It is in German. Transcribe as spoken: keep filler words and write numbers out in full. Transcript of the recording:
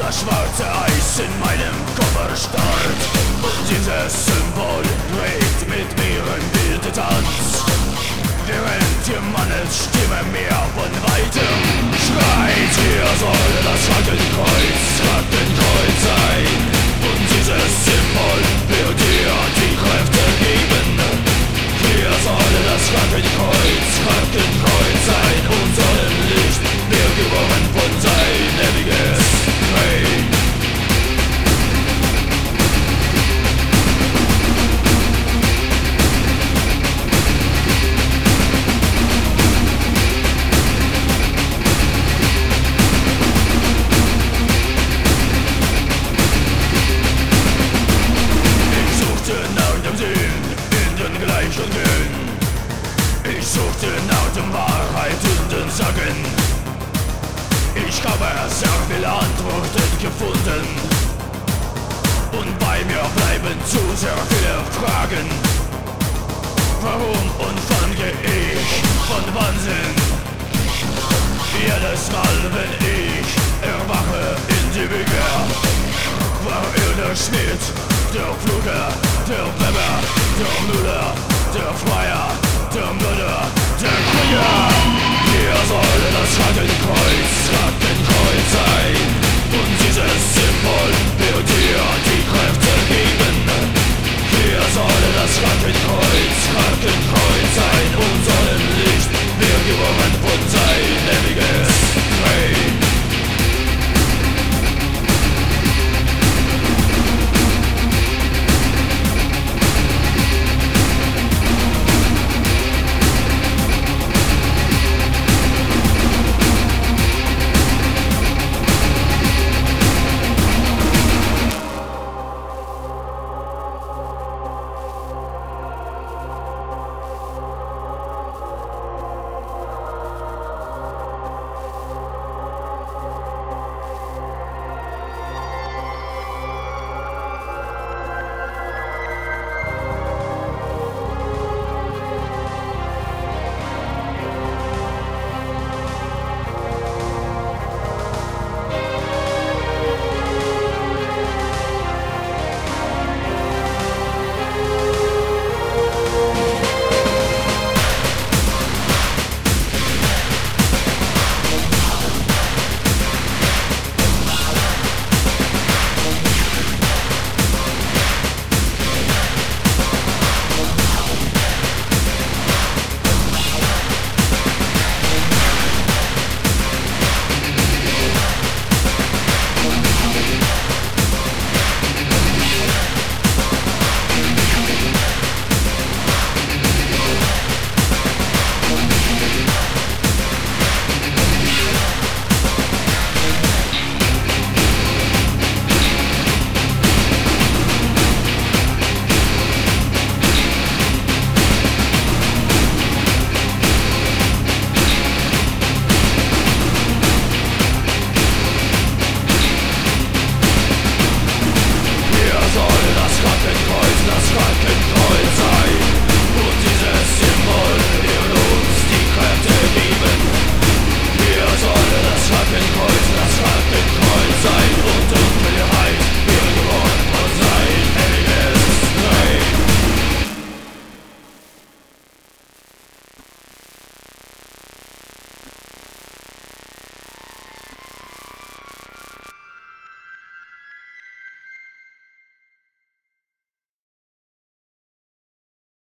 das schwarze Eis in meinem Koffer starrt. Und dieses Symbol trägt mit mir ein wilder Tanz. Während ihr Mannes Stimme mir von weitem schreit: hier soll das Hakenkreuz, Hakenkreuz sein. Und dieses Symbol wird dir die Kräfte geben. Hier soll das Hakenkreuz, Hakenkreuz sein. Und Sonnenlicht wird geboren von sein ewiges Reich. Ich suchte nach der Wahrheit in den Sagen. Ich habe sehr viele Antworten gefunden. Und bei mir bleiben zu sehr viele Fragen. Warum umfange ich von Wahnsinn? Jedes Mal, wenn ich erwache in die Wiege, war er der Schmied, der Fluger, der Weber, der Müller, der Freier, der Mörder, der Krieger. Hier soll das Hakenkreuz, Hakenkreuz sein. Und dieses Symbol wird dir die Kräfte